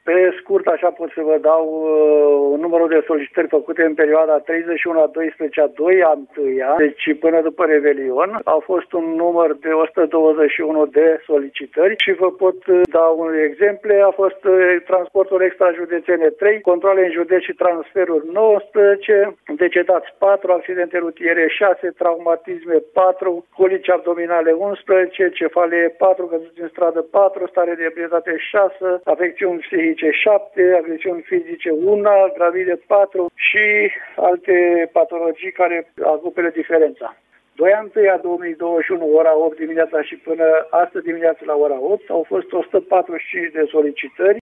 Pe scurt, așa pot să vă dau numărul de solicitări făcute în perioada 31/12/2 deci până după Revelion. Au fost un număr de 121 de solicitări și vă pot da unele exemple. A fost transportul extrajudețene 3, controle în județ și transferuri 19, decedați 4, accidente rutiere 6, traumatisme 4, colici abdominale 11, cefalie 4, căzut în stradă 4, stare de ebrietate 6, afecțiuni psihice 7, agresiuni fizice 1, gravide 4 și alte patologii care acoperă diferența. 2/1/2021, ora 8 dimineața și până astăzi dimineața la ora 8, au fost 145 de solicitări